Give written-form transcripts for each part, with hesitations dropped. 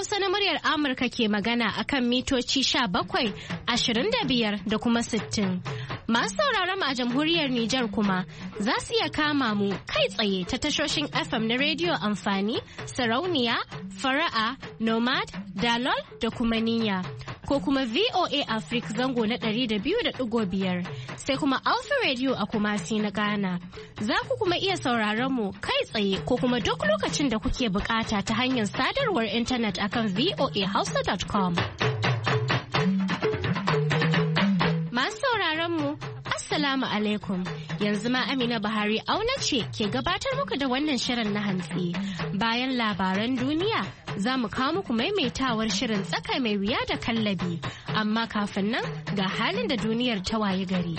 Hausa na muryar Amurka ke magana akan mitoci 17, 25 da kuma 60. Masu sauraron mu a jamhuriyar Nijar kuma za su iya kama mu kai tsaye ta tashoshin FM na rediyo amfani, sarauniya, fara'a, nomad, dalol da kuma niyya. Ko kuma VOA Africa zango na 200.5 sai kuma Alpha Radio a Kumasi na Ghana. Za ku kuma iya sauraron mu kai tsaye ko kuma duk lokacin da kuke bukata ta hanyar sadarwar intanet akan voahausa.com. Masu sauraron mu Assalamu alaikum. Yanzu ma Amina Buhari auna ce ke gabatar muku da wannan shirin na hantsi. Bayan labaran duniya za mu kawo muku maimaitawar shirin tsaka mai wuya da kallabi. Amma kafin nan ga halin da duniyar ta waye gari.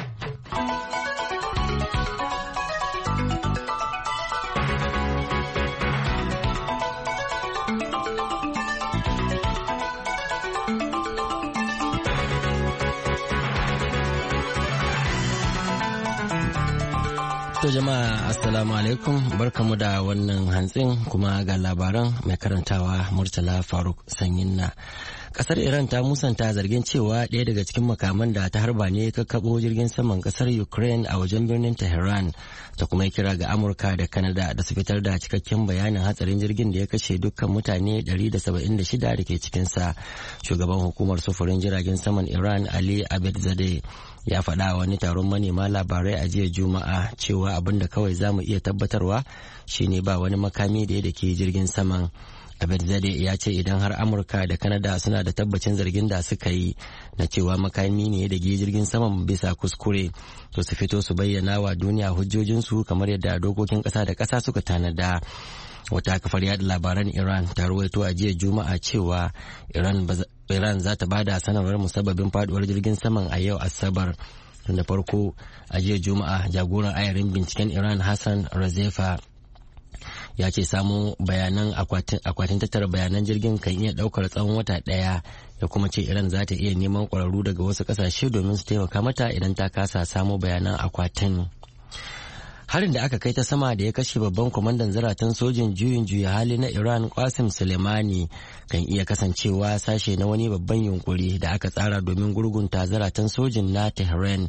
To jama'a assalamu alaikum barkamu da wannan hantsin kuma ga labaran mai karantawa Murtala Faruk Sanyinna. Kasar Iran ta musanta zargin cewa ɗaya daga cikin makaman da ta harba ne kakkaɓo jirgin saman kasar Ukraine a wajen birnin Tehran ta kuma kira ga Amurka da Canada da su fitar da cikakken bayanin hatsarin jirgin da ya kashe dukkan mutane 176 da ke cikinsa. Shugaban hukumar sufurin jiragen saman Iran Ali Abedzadeh ya faɗa wani taron manema labarai a jiya Juma'a cewa abin da kawai za mu iya tabbatarwa shine ba wani makami da ke jirgin saman. Abedzadeh ya ce idan har Amurka da Canada suna da tabbacin zargin da suka yi na cewa makami ne da ke jirgin saman bisa kuskure to su fito su bayyana wa duniya hujjojinsu kamar yadda dokokin ƙasa da ƙasa suka tanada. Wata kafar yada labaran Iran ta ruwaito a jiya Juma'a cewa Iran za ta bada sanarwar musabbabin faduwar jirgin saman a yau Asabar. Tun da farko a jiya Juma'a jagoran ayarin binciken Iran Hassan Razefa ya ce samu bayanan akwatin tattara bayanan jirgin kan iya daukar tsawon wata daya ya kuma ce Iran za ta iya neman kwararru daga wasu kasashe domin su taimaka mata idan ta kasa samu bayanan akwatin. Harin da aka kai ta sama da ya kashe babban kwamandan zaratan sojin juyin juya hali na Iran Qasim Soleimani kan iya kasancewa sashe na wani babban yunkuri da aka tsara domin gurgunta zaratan sojin na Tehran.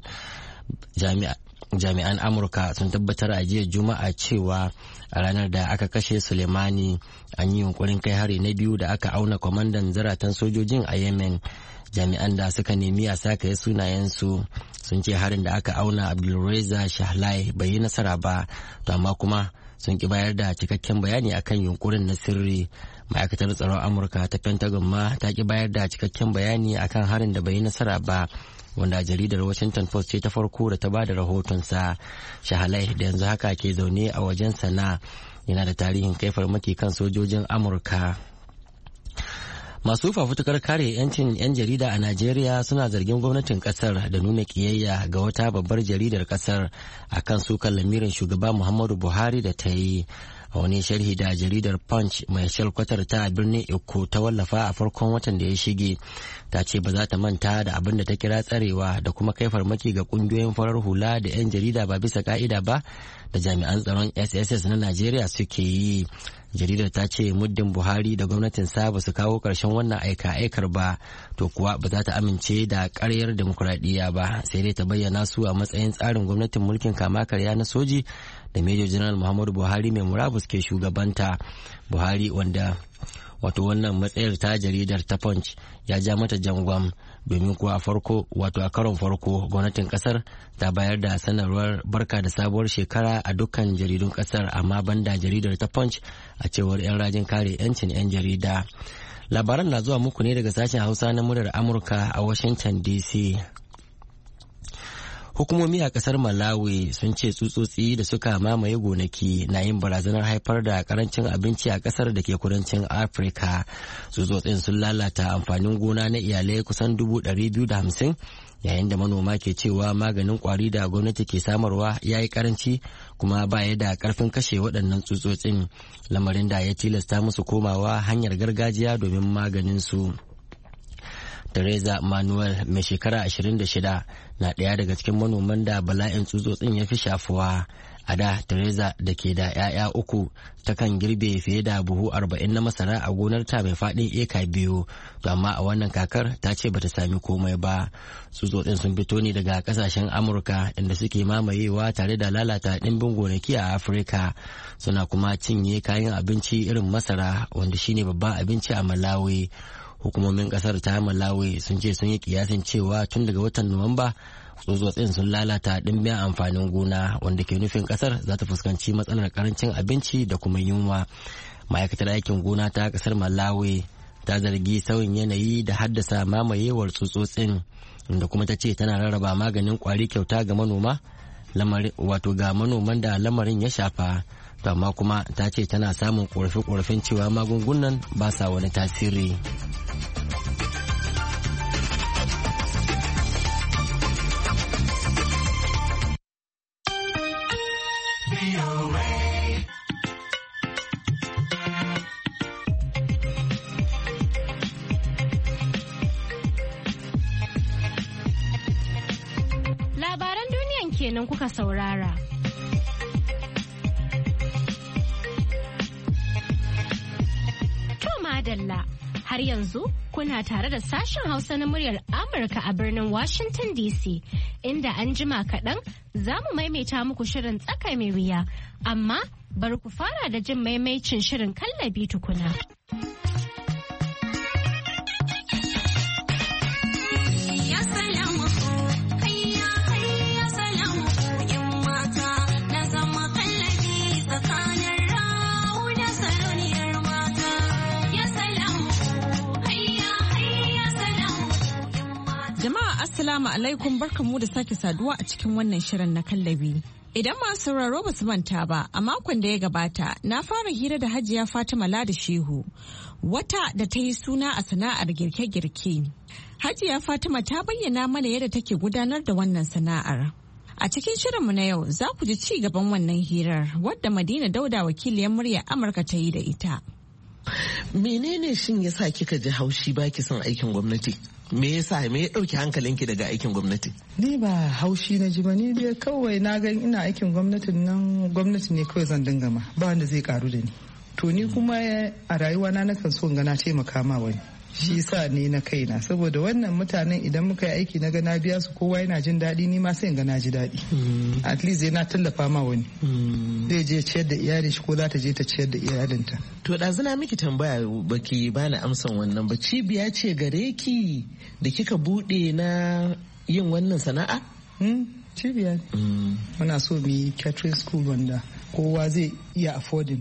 Jami'an Amurka sun tabbatar a jiya Juma'a cewa a ranar da aka kashe Soleimani an yi yunkurin kai hari na biyu da aka auna kwamandan zaratan sojojin a Yemen. Jami'an da suka nemi a sakaye sunayensu sun ce harin da aka auna Abdulreza Shahlai bai yi nasara ba, to amma kuma sun ki bayar da cikakken bayani akan yunkurin na sirri. Ma'aikatar tsaron Amurka ta Pentagon ma ta ki bayar da cikakken bayani akan harin da bai yi nasara ba, wanda jaridar Washington Post ce ta farko da ta bada rahotonsa. Shahlai da yanzu haka ke zaune a wajen Sana yana da tarihin kai farmaki kan sojojin Amurka. Masu fafutukar kare 'yancin 'yan jarida a Najeriya suna zargin gwamnatin kasar da nuna kiyayya ga wata babbar jaridar kasar akan sukan lamirin shugaba Muhammadu Buhari da ta yi. A wani sharhi da jaridar Punch mai shalkwatar ta birnin Eko ta wallafa a farkon watan da ya shige, ta ce ba za ta manta da abin da ta kira tsarewa da kuma kai farmaki ga kungiyoyin farar hula da 'yan jarida ba bisa ka'ida ba da jami'an tsaron SSS na Najeriya suke yi. Jaridar ta ce muddin Buhari da gwamnatin sa ba su kawo ƙarshen wannan aika-aikar ba, to kuwa ba za ta amince da ƙaryar demokuraɗiyya ba, sai dai ta bayyana su a matsayin tsarin gwamnatin mulkin kama karya na soji da Major General Muhammadu Buhari mai murabus ke shugabanta. Buhari wanda wato wannan matsayar ta jaridar ta Punch ya ja mata jangwam domin kuwa a karon farko gwamnatin kasar ta bayar da sanarwar barka da sabuwar shekara a dukkan jaridun kasar, amma banda jaridar ta Punch a cewar 'yan rajin kare 'yancin 'yan jarida. Labaran na zuwa muku ne daga sashen Hausa na muryar Amurka a Washington DC. Hukumomi a kasar Malawi sun ce tsutsotsi da suka mamaye gonaki na yin barazanar haifar da karancin abinci a kasar da ke kudancin Afirka. Tsutsotsin sun lalata amfanin gona na iyalai kusan 250,000 yayin da manoma ke cewa maganin kwari da gwamnati ke samarwa ya yi karanci kuma baya da karfin kashe waɗannan tsutsotsin, lamarin da ya tilasta musu komawa hanyar gargajiya domin maganin su. Teresa Manuel mai shekara 26 na ɗaya daga cikin manoman da bala'in tsutsotsin ya fi shafuwa. A da Teresa da ke da 'ya'ya 3 takan girbe fiye da buhu 40 na masara a gonar ta mai faɗin eka 2, to amma a wannan kakar ta ce bata sami komai ba. Tsutsotsin sun fito ne daga kasashen Amurka inda suke mamayewa tare da lalata ɗimbin gonaki a Afirka, suna kuma cinye kayan abinci irin masara wanda shine babban abinci a Malawi. Hukumomin kasar ta Malawi sun ce sun yi kiyasin cewa tun daga watan Nuwamba tsutsotsin sun lalata ɗimbin amfanin gona, wanda ke nufin kasar za ta fuskanci matsalar karancin abinci da kuma yunwa. Ma'aikatar aikin gona ta kasar Malawi ta zargi sauyin yanayi da haddasa mamayewar tsutsotsin, inda kuma ta ce tana rarraba maganin kwari kyauta ga manoma, ga manoman da lamarin ya shafa. To amma kuma ta ce tana samun korafe-korafen cewa magungunan ba sa wani tasiri. Labaran duniyan kenan kuka saurara. Madalla, har yanzu kuna tare da sashen Hausa na muryar Amurka a birnin Washington DC, inda an jima kaɗan za mu maimaita muku shirin tsaka mai wuya, amma bari ku fara da jin maimaicin shirin kallabi tukuna. Assalamu alaikum, barkanmu da sake saduwa a cikin wannan shirin na kallabi. Idan masu sauraro ba su manta ba, a makon da ya gabata na fara hira da Hajiya Fatima Ladi Shehu, wata da ta yi suna a sana'ar girke-girke. Hajiya Fatima ta bayyana mana yadda take gudanar da wannan sana'ar. A cikin shirinmu na yau za ku ji ci gaban wannan hirar wadda Madina Dauda wakiliyar muryar Amurka ta yi da ita. Menene shin yasa kika ji haushi baki son aikin gwamnati? Me yasa me ya dauki hankalinki daga aikin gwamnati? Ni ba haushi na ji ba, ni dai kawai na ga ina aikin gwamnatin nan, gwamnati ne kawai zan dinga ma, ba wanda zai karu da ni. To ni kuma a rayuwa na nakan so ga na taimaka ma wani. Shi sa ne na kaina, saboda wannan mutanen idan muka yi aiki na ga na biya su kowa yana jin daɗi, ni ma sai ga na ji daɗi. At least zai na tallafa ma wani. Zai je ciyar da iyalin shi ko za ta je ta ciyar da iyalinta. To ɗazuna miki tambaya baki bani amsan wannan ba, cibiya ce gare ki da kika buɗe na yin wannan sana'a? Cibiya ne. Muna so mu yi catering school wanda kowa zai iya affording,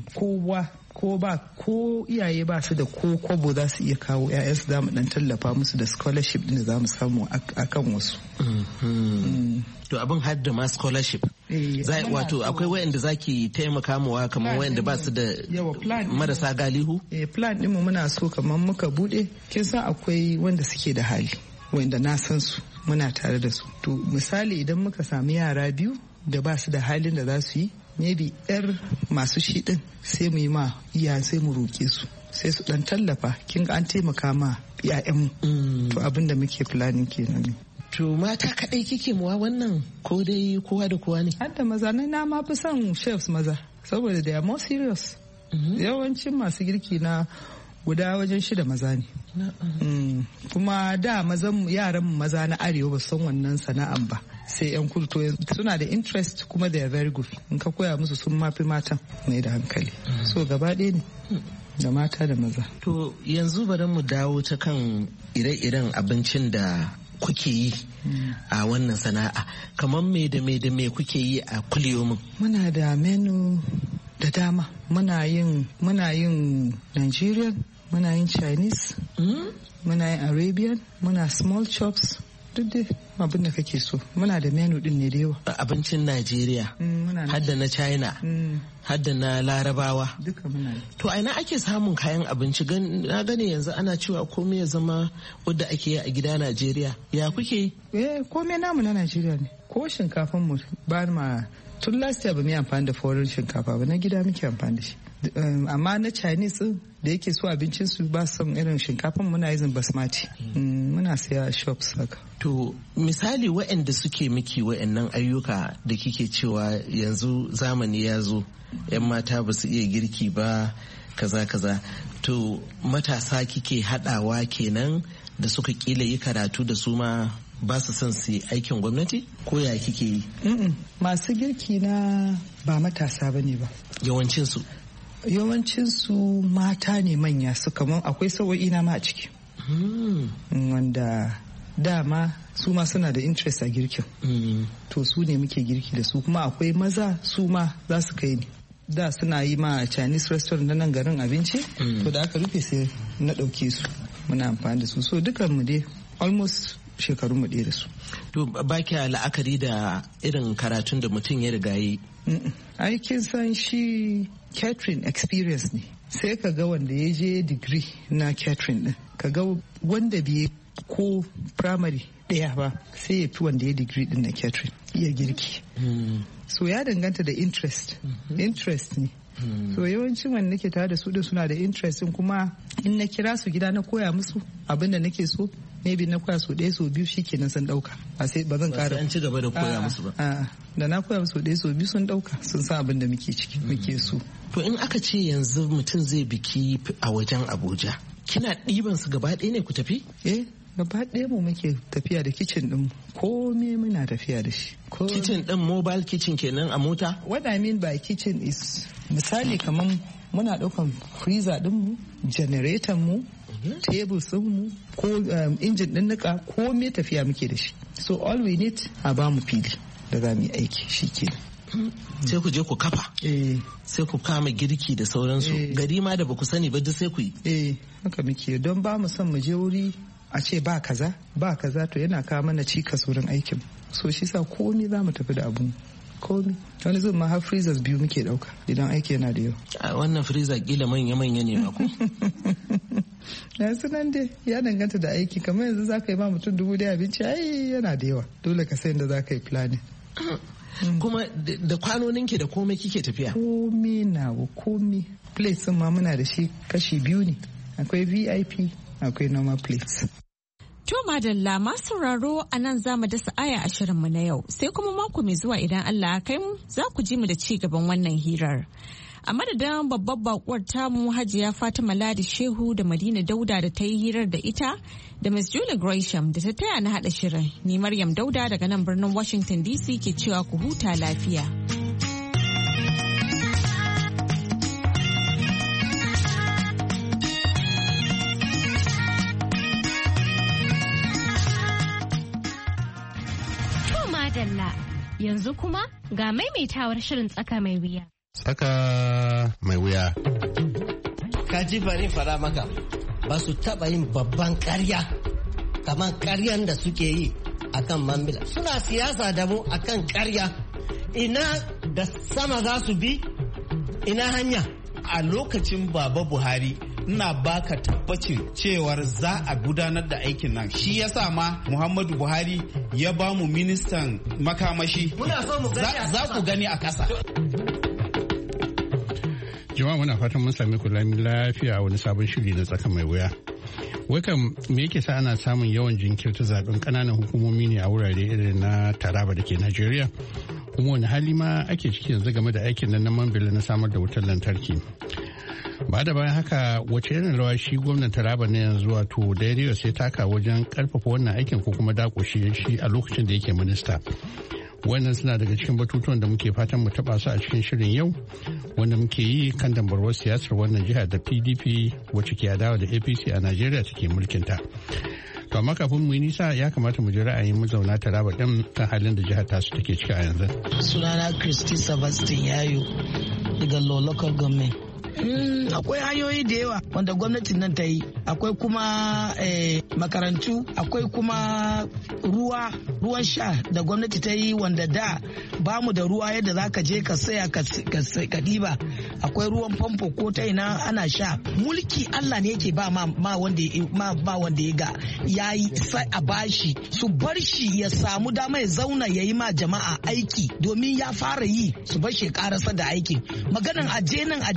ko iyaye ba su da ko kwabo za su iya kawo 'ya'yansu, za mu dan tallafa musu da scholarship din da za mu samu akan wasu. To abin hadda ma scholarship. Wato akwai wayanda zaki taimaka mawa kamar wayanda ba su da marasa galihu? Plan ɗinmu muna so kamar muka bude, kin san akwai wanda suke da hali, wanda na san su muna tare da su. To misali idan muka sami yara 2 da ba su da halin da za su yi, maybe yar masu shi din sai mu yi ma iya sai mu roƙe su sai su dan tallafa, kin ga an taimaka ma ƴaƴanmu. To abin da muke planning kenan. To mata kadai kike muwa wannan ko dai kowa da kowa ne? Har da maza, na ma fi son chefs maza saboda they are more serious. Yawancin masu girki na guda wajen 6 maza ne. Kuma da yaran maza na arewa ba san wannan sana'an ba, sai yan kudu to suna da interest kuma they are very good. In ka koya musu sun mafi matan mai da hankali. So gaba ɗaya ne da mata da maza. To yanzu bari mu dawo ta kan ire-iren abincin da kuke yi a wannan sana'a, kamar me da me kuke yi a kuliyomin? Muna da menu da dama, muna yin Nigerian, muna yin Chinese, muna yin Arabian, muna small chops, duk dai abin da kake so. Muna da menu din ne da yawa. Abincin Najeriya, hadda na China, hadda na Larabawa. Duka muna yi. To aina ake samun kayan abinci? Na gane yanzu ana cewa komai ya zama wadda ake yi a gida Najeriya. Ya kuke? Komai namu na Najeriya ne. Ko shinkafan mu ba ma tun last year ba mu yi amfani da foreign shinkafa ba, na gida muke amfani da shi. Amma na Chinese da yake so abincin su ba son irin shinkafan, muna yin basmati. muna siya shops haka. To misali waɗanda suke miki waɗannan ayyuka da kike cewa yanzu zamani ya zo 'yan mata ba su iya girki ba kaza to matasa kike haɗawa kenan da suka kila yi karatu da su ma ba su son su yi aikin gwamnati ko ya kike yi? Masu girki na ba matasa ba ne ba. Yawancinsu mata ne manya su, kamar akwai sawo'i na ma a ciki. Wanda dama su ma suna da interest a girkin. To su ne muke girki da su, kuma akwai maza su ma za su kai ni. Da suna yi ma Chinese restaurant na nan garin abinci, to da aka rufe sai na ɗauke su muna amfani da su. So dukan mu dai almost shekaru mu ɗaya da su. To ba kya la'akari da irin karatun da mutum ya riga yi? Aikin san shi catering experience ne. Sai ka ga wanda ya je degree na catering din, ka ga wanda bai ko primary ɗaya ba sai ya fi wanda ya degree din na catering iya girki. So ya danganta da interest ne. So yawancin wanda nake tare da su din suna da interest, kuma in na kira su gida na koya musu abin da nake so, maybe na koya so ɗaya so biyu shikenan sun ɗauka. Ba zan ƙara. An ci gaba da koya musu ba. Da na koya musu ɗaya so biyu sun ɗauka, sun san abin da muke ciki muke so. To in aka ce yanzu mutum zai biki a wajen Abuja, kina ɗiban su gaba ɗaya ne ku tafi? Gaba ɗaya mu muke tafiya da kicin ɗin, komai muna tafiya da shi. Kicin ɗin mobile kitchen kenan a mota? What I mean by kitchen is misali kamar muna ɗaukan freezer ɗinmu, generator mu, tables ɗinmu, ko injin ɗin nika, komai tafiya muke da shi. So all we need a ba mu fili da za mu yi aiki shi ke. Sai ku je ku kafa? Sai ku kama girki da sauransu. Gari ma da ba ku sani ba duk sai ku yi? Haka muke, don ba mu son mu je wuri a ce ba kaza to yana kawo mana cikas wurin aikin. So shi sa komi za mu tafi da abu, komi. Wani zai ma har freezers biyu muke dauka idan aiki yana da yau. Wannan freezer kila manya ne ba ku? Ya sunan dai ya danganta da aiki, kamar yanzu za ka yi ma mutum 1000 abinci ai yana da yawa, dole ka san da za ka yi planning. Kuma da kwanoninki da komai kike tafiya? Komi plates ma muna da shi kashi biyu ne, akwai VIP akwai normal plates. To madalla masu sauraro a nan za mu dasa aya a shirinmu na yau, sai kuma mako mai zuwa idan Allah ya kai mu za ku ji mu da ci gaban wannan hirar. A madadin babbar bakuwar tamu Hajiya Fatima Ladi Shehu da Madina Dauda da ta yi hirar da ita, da Miss Julie Gresham da ta taya na haɗa shirin, ni Maryam Dauda daga nan birnin Washington DC ke cewa ku huta lafiya. Yanzu kuma ga maimaitawar shirin tsaka mai wuya. Tsaka mai wuya. Kaji bari fara maka, ba su taɓa yin babban ƙarya kamar ƙaryan da suke yi akan Mambila. Suna siyasa da mu akan ƙarya. Ina da sama za su bi, ina hanya. A lokacin Baba Buhari ina baka tabbacin cewar za a gudanar da aikin nan, shi yasa ma Muhammadu Buhari ya ba mu ministan makamashi. Za ku gani a kasa. Jama'a muna fatan mun sami kula lafiya a wani sabon shiri na tsaka mai wuya. Wakan me yake sa ana samun yawan jinkirta zaben kananan hukumomi ne a wurare irin na Taraba da ke Najeriya? Kuma wani hali ma ake ciki yanzu game da aikin nan na Mambila na samar da wutar lantarki? Ba da bayan haka wace irin rawa shi gwamnan Taraba na yanzu wato Darius sai taka wajen karfafa wannan aikin ko kuma dakushe shi a lokacin da yake minista? Wannan suna daga cikin batutuwan da muke fatan mu taba su a cikin shirin yau, wanda muke yi kan dambarwar siyasar wannan jiha da PDP wacce ke adawa da APC a Najeriya take mulkinta. To amma kafin mu yi nisa ya kamata mu ji ra'ayin mazauna Taraba din kan halin da jihar tasu take ciki a yanzu. Sunana Christy Sebastian Yayo daga Law Local Government. Akwai hanyoyi da yawa wanda gwamnatin nan ta yi, akwai kuma makarantu, akwai kuma ruwan sha da gwamnati ta yi wanda da ba mu da ruwa yadda za ka je ka saya ka ɗiba, akwai ruwan famfo ko ta ina ana sha. Mulki Allah ne yake ba ma wanda ya ga ya yi sai a bashi, su bar shi ya samu dama ya zauna ya yi ma jama'a aiki, domin ya fara yi su bar shi karasa da aikin. Maganan aje nan aje can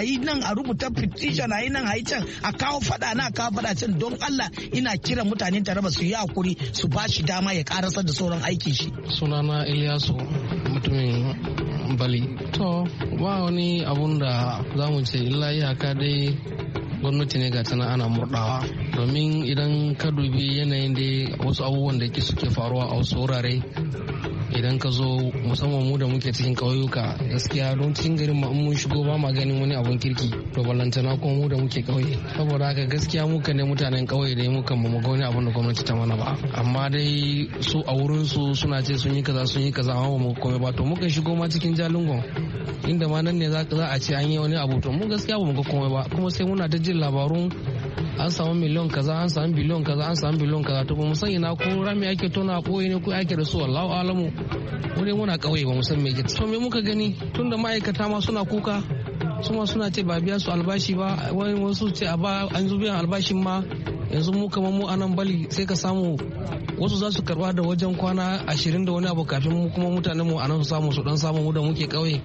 a yi nan a rubuta petition a yi nan a yi can a kawo fada na kawo fada can don Allah ina kira mutanen Taraba su yi hakuri su ba shi dama ya karasar da sauran aikin shi. Sunana Ilyasu mutumin Bali. To ba wani abun da za mu ce illa iyaka dai gwamnati ne ga tana ana murdawa domin idan ka dubi yanayin da wasu abubuwan da suke faruwa a wasu wurare idan ka zo musamman mu da muke cikin ƙauyuka gaskiya don cikin garin ma mun shigo ba ma ganin wani abun kirki to ballantana kuma mu da muke ƙauye saboda haka gaskiya muka ne mutanen ƙauye da muka mu ga wani abun da gwamnati ta mana ba amma dai su a wurin su suna ce sun yi kaza amma mu komai ba to muka shigo ma cikin Jalingon inda ma nan ne za a ce an yi wani abu to mu gaskiya ba mu ga komai ba kuma sai muna ta jin labarun an samu miliyon kaza an samu biliyon kaza an samu biliyon kaza to ba mu sani na ko rami ake tona a koyi ne ko ake da su wallahu alamu wani muna kauye ba mu san me ke so me muka gani tunda ma'aikata ma suna kuka su ma suna ce ba biya su albashi ba wani wasu ce a ba an zo biyan albashin ma yanzu mu kamar mu anan Bali sai ka samu wasu za su karba da wajen kwana 20 da wani abu kafin mu kuma mutanen mu anan su samu su dan samu mu da muke kauye.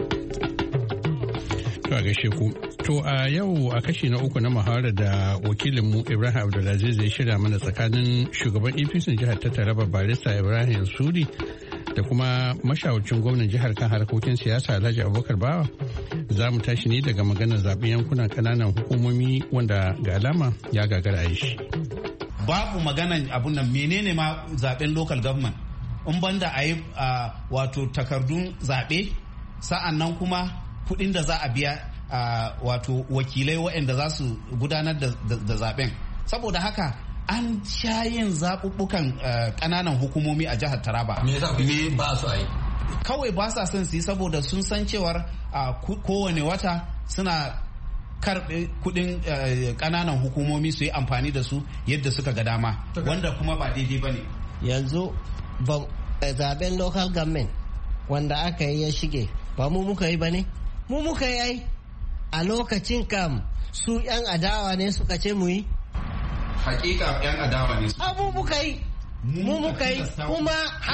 To a gaishe ku. To a yau a kashi na uku na muhawara da wakilinmu Ibrahim Abdulaziz ya shirya mana tsakanin shugaban APC jihar ta Taraba Barista Ibrahim Sudi da kuma mashawarcin gwamnan jihar kan harkokin siyasa Alhaji Abubakar Bawa. Za mu tashi ne daga maganar zaben yankunan kananan hukumomi wanda ga alama ya gagara a yi shi. Babu maganan abun nan menene ma zaben local government in banda a yi wato takardun zaɓe sa'an nan kuma kuɗin da za a biya wato wakilai waɗanda za su gudanar da zaben saboda haka an sha yin zaɓuɓɓukan ƙananan hukumomi a jihar Taraba. Me ba su a yi? Kawai ba sa son su yi saboda sun san cewar kowane wata suna karɓe kuɗin ƙananan hukumomi su yi amfani da su yadda suka ga dama wanda kuma ba daidai ba ne. Yanzu zaben local government wanda aka yi ya shige ba mu muka yi ba ne? Mu muka yi ai a lokacin kam su 'yan adawa ne suka ce mu yi? Hakika 'yan adawa ne. Abu muka yi. Mu muka yi kuma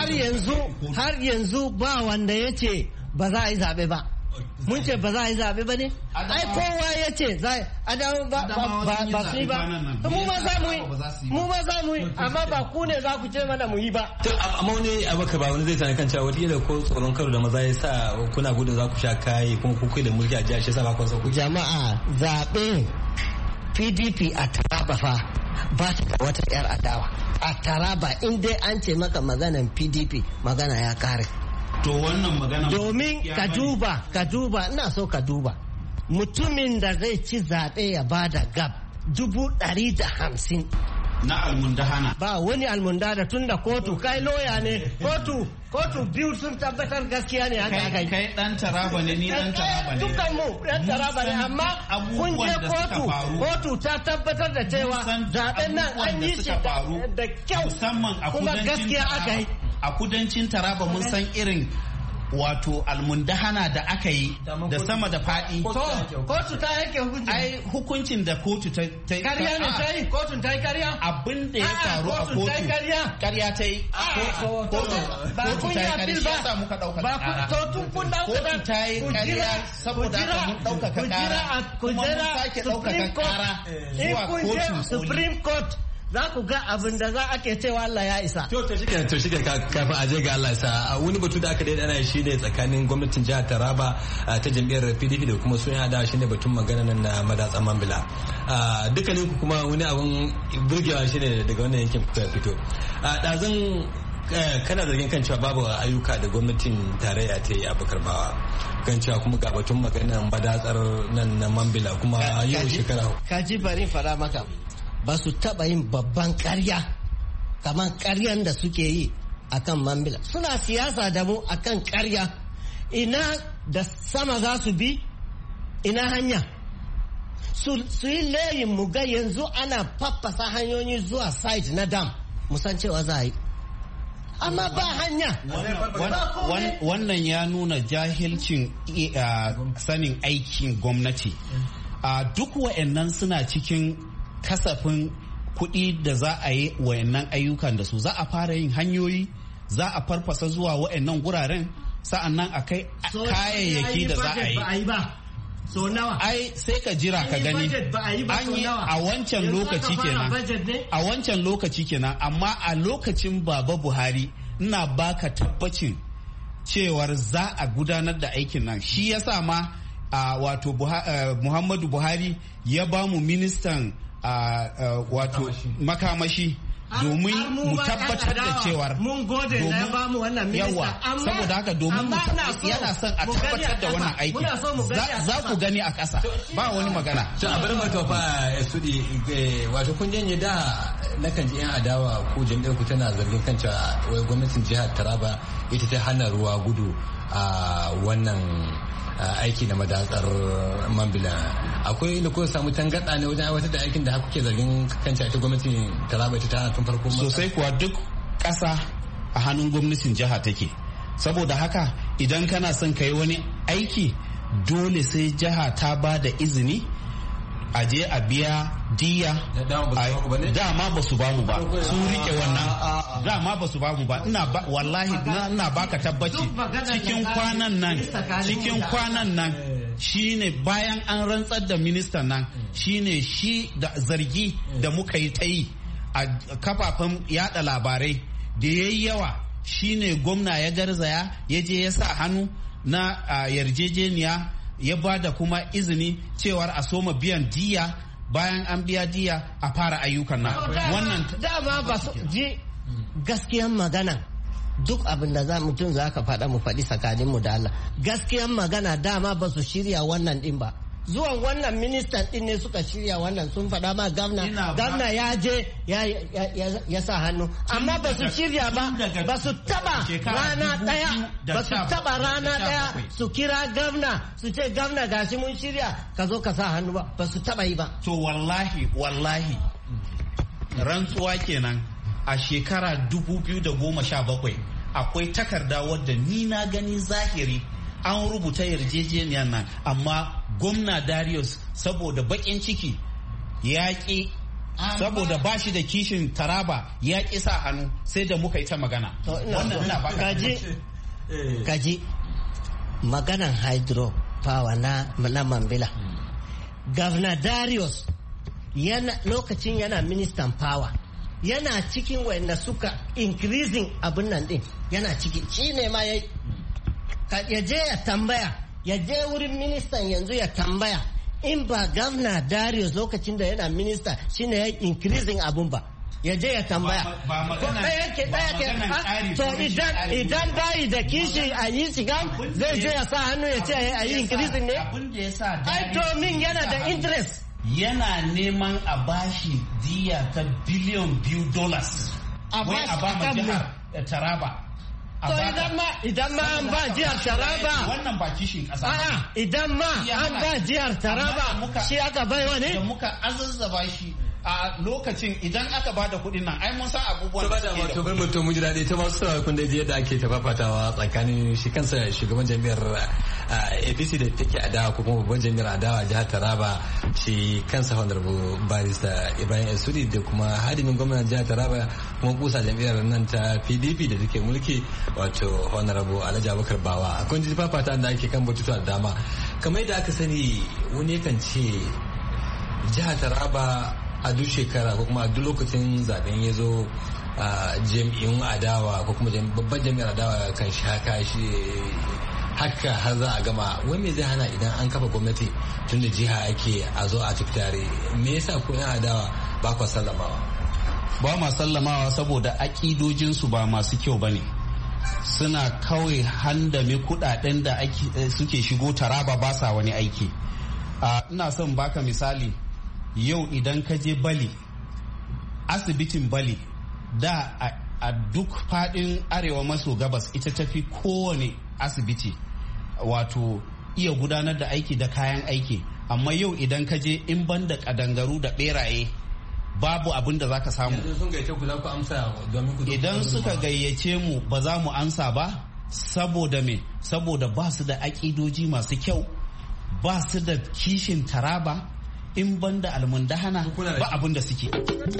har yanzu ba wanda ya ce ba za a yi zaɓe ba. Mun ce ba za a yi zaɓe ba ne? Ai kowa ya ce adawa ba su yi ba. Mu ma za mu yi. Mu ma za mu yi amma ba ku ne za ku ce mana mu yi ba. Amma wani abaka ba wani zai tana kan cewa wata ko tsoron karo da maza ya sa kuna gudun za ku sha kayi kuma kuka da mulki a jihar shi sa ba kwanza ku. Jama'a zaɓe PDP a Taraba fa ba ta da wata 'yar adawa. A Taraba in dai an ce maka maganan PDP magana ya kare. To wannan magana domin ka duba ina so ka duba mutumin da zai ci zaɓe ya bada gab 150 na almundahana ba wani almundana tun da kotu kai loya ne kotu biyu sun tabbatar gaskiya ne haka aka yi kai dan Taraba ne ni dan Taraba ne dukkan mu dan Taraba ne amma kun je kotu ta tabbatar da cewa zaɓen nan an yi shi da kyau kuma gaskiya aka yi a kudancin Taraba mun san irin wato almundahana da aka yi da sama da faɗi. Kotu ta yanke hukunci. Ai hukuncin da kotu ta yi. Karya ne ta yi? Kotun ta yi karya? Abin da ya faru a kotu. Karya ta yi. Ba kun yi apil ba. Sa muka ɗaukaka ƙara. To tun kun ɗaukaka. Kotu ta yi karya saboda haka mun ɗaukaka ƙara. Kuma mun sake ɗaukaka ƙara zuwa kotu. Supreme Court. Za ku ga abin da za ake cewa Allah ya isa. To shi kafin aje ga Allah isa wani batu da aka daidai ana shi ne tsakanin gwamnatin jihar Taraba ta jam'iyyar PDP da kuma sun hada shi ne batun magana nan na madatsan Mambila. Dukkanin ku kuma wani abin burgewa shi ne daga wannan yankin kuka fito. Ɗazan kana zargin kan cewa babu ayyuka da gwamnatin tarayya ta yi a Bakar Bawa kan cewa kuma ga batun magana madatsar nan na Mambila kuma yau shekara. Ka ji bari fara maka. Ba su taɓa yin babban ƙarya kamar ƙaryan da suke yi a kan Mambila. Suna siyasa da mu a kan ƙarya. Ina da sama za su bi, ina hanya. Su yi layin mu ga yanzu ana faffasa hanyoyi zuwa site na dam. Musan cewa za a yi. Amma ba hanya. Wannan ya nuna jahilcin sanin aikin gwamnati. Duk wa'annan suna cikin kasafin kuɗi da za a yi wayannan ayyukan da su za a fara yin hanyoyi za a farfasa zuwa wayannan guraren sa'an nan a kai kayayyaki da za a yi so nawa ai sai ka jira ka gani an yi a wancan lokaci kenan a wancan lokaci kenan amma a lokacin Baba Buhari ina baka tabbacin cewar za a gudanar da aikin nan shi yasa ma wato Muhammadu Buhari ya ba mu ministan wato makamashi domin mu tabbatar da cewar mun gode na ya ba mu wannan minista saboda haka domin yana son a tabbatar da wannan aiki za ku gani a ƙasa ba wani magana to a bar maka fa sudi wato kun janye da nakan ji yan adawa ko jami'ar ku tana zargin kanta wai gwamnatin jihar Taraba ita ta hana ruwa gudu a wannan aiki na madatsar Mambila akwai inda ko samu tangarɗa ne wajen aiwatar da aikin da haka kuke zargin kanta ita gwamnatin Taraba ita ta tun farko sosai kuwa duk ƙasa a hannun gwamnatin jiha take saboda haka idan kana son kai wani aiki dole sai jiha ta ba da izini a je a biya diya dama ba su bamu ba sun rike wannan dama ba su bamu ba wallahi ina baka tabbaci cikin kwanan nan shine bayan an rantsar da ministan nan shine shi da zargi da muka yi ta yi a kafafen yada labarai da yayi yawa shine gwamna ya garzaya ya je ya sa hannu na yarjejeniya ya ba da kuma izini cewar a soma biyan diya bayan an biya diya a fara ayyukan nan wannan dama ba su ji gaskiyan magana duk abin da mutum za ka faɗa mu faɗi tsakaninmu da Allah gaskiyan magana dama ba su shirya wannan din ba zuwan wannan ministan din ne suka shirya wannan sun faɗa ma gwamna ya je ya sa hannu amma ba su shirya ba su taba rana ɗaya su kira gwamna su ce gwamna gashi mun shirya ka zo ka sa hannu ba su taba yi ba to wallahi rantsuwa kenan a shekara 2017 akwai takarda wadda ni na gani zahiri an rubuta yarjejeniyar nan amma gwamna Darius saboda bakin ciki ya ƙi saboda ba shi da kishin Taraba ya ƙi sa hannu sai da muka yi ta magana kaji maganan hydro power na Mambila Governor Darius lokacin yana ministan power yana cikin wanda suka increasing abin nan din yana ciki shi ne ma ya je ya tambaya ya je wurin ministan yanzu ya tambaya in ba Governor Darius lokacin da yana minista shine ya increasing abun ba ya je ya tambaya to idan bayi da kishi a yi shiga zai je ya sa hannu ya ce a yi increasing ne ai to min yana da interest yana neman a bashi diya ta $2 billion wai a ba ma jihar Taraba to idan ma an ba jihar Taraba wannan ba kishin kasa idan ma an ba jihar Taraba shi aka baiwa ne da muka azazzaba shi a lokacin idan aka bada kuɗin nan ai mun san abubuwan da suke da to bar mutum mu ji daɗi ta masu sauraro kun da yadda ake tafafatawa tsakanin shi kansa shugaban jami'ar APC da take adawa ko kuma babban jami'ar adawa jihar Taraba shi kansa honorable barista Ibrahim Esudi da kuma hadimin gwamnatin jihar Taraba kuma kusa jami'ar nan ta PDP da take mulki wato honorable Alhaji Abubakar Bawa kun ji fafata da ake kan batutuwa da dama kamar yadda aka sani wani yakan ce jihar Taraba a duk shekara ko kuma a duk lokacin zaben ya zo jam'iyyun adawa ko kuma babban jami'ar adawa kan shaka shi haka har za a gama wai me zai hana idan an kafa gwamnati tun da jiha ake a zo a tafi tare me yasa ko yan adawa ba ku sallamawa ba ma sallamawa saboda akidojinsu ba masu kyau bane suna kawai handame kudaden da suke shigo Taraba ba sa wani aiki ina son baka misali yau idan ka je Bali asibitin Bali da a duk fadin arewa maso gabas ita tafi kowane asibiti wato iya gudanar da aiki da kayan aiki amma yau idan ka je in ban da kadangaru da beraye babu abin da zaka samu idan suka gayyace mu ba za mu amsa ba saboda me saboda ba su da aƙidoji masu kyau ba su da kishin Taraba in banda almundahana ba abin da suke.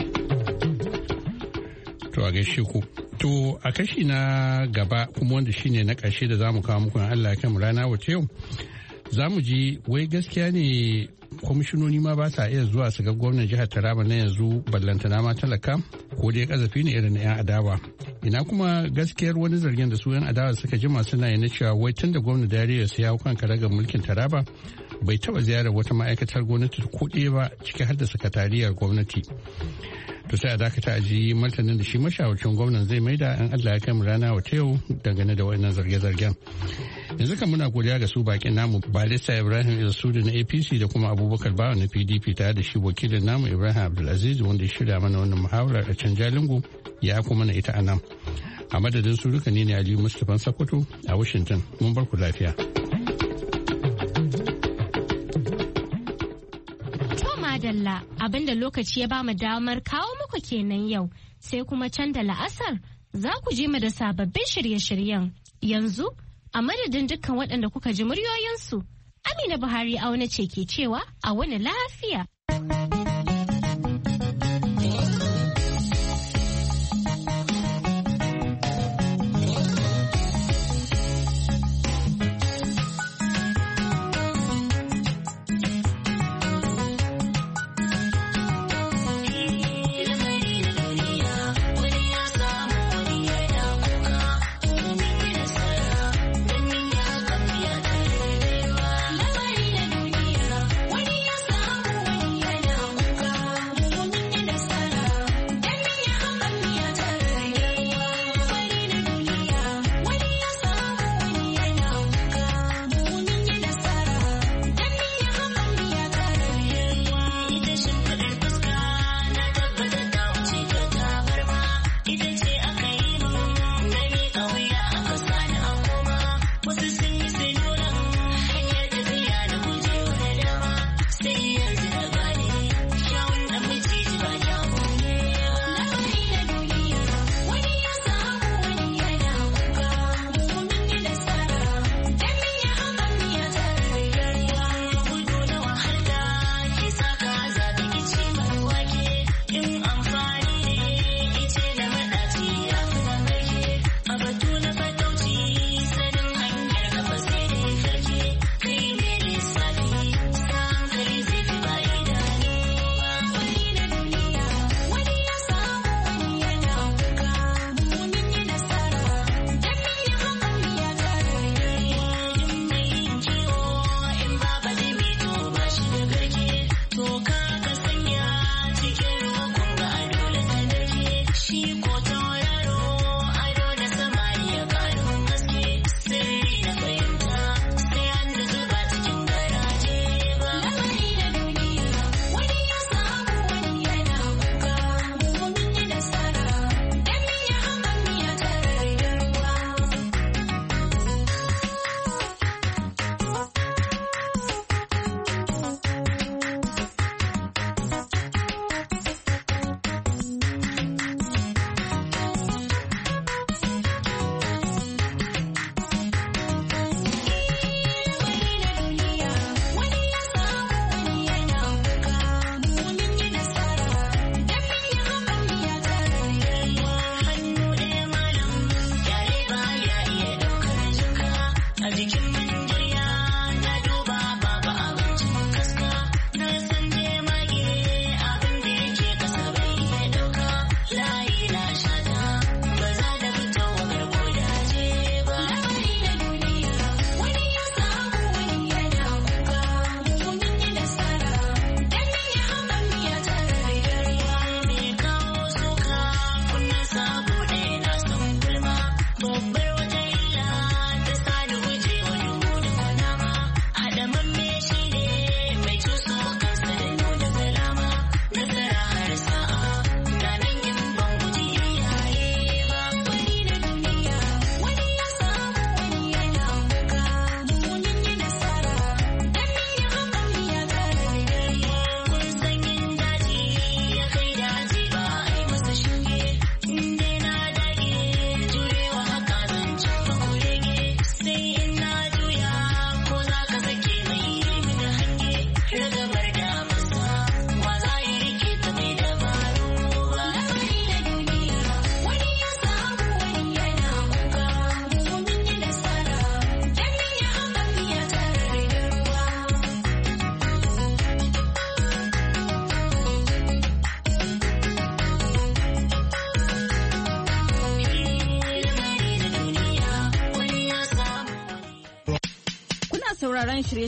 To a gaishe ku. To a kashi na gaba kuma wanda shine na ƙarshe da zamu kawo muku Allah kan rana wata yau. za mu ji wai gaskiya ne kwamishinoni ma ba sa iya zuwa su ga gwamnan jihar Taraba na yanzu ballantana ma talaka ko dai kazafi ne irin na 'yan adawa. Ina kuma gaskiyar wani zargin da su 'yan adawa suka jima suna yi na cewa wai tun da gwamnan Darius ya hau kan karagar mulkin Taraba bai taba ziyarar wata ma'aikatar gwamnati ko ɗaya ba ciki har da sakatariyar gwamnati. To sai a dakata a ji martanin da shi mashawarcin gwamnan zai maida in Allah ya kai mu rana wata yau dangane da wannan zarge-zargen. Yanzu kan muna godiya ga su bakin namu Barista Ibrahim Ilsudu na APC da kuma Abubakar Bawa na PDP tare da shi wakilin namu Ibrahim Abdulaziz wanda ya shirya mana wannan muhawarar a can Jalingo ya kuma na ita a nan. A madadin su duka ne Aliyu Mustapha Sokoto a Washington. Mun bar ku lafiya. Dalla abinda lokaci ya bamu damar kawo muku kenan yau sai kuma can da la'asar za ku ji mu da sababbin shirye-shiryen yanzu a madadin dukkan waɗanda kuka ji muryoyinsu Amina Buhari auna ce ke cewa a wani lafiya. sauraron shirye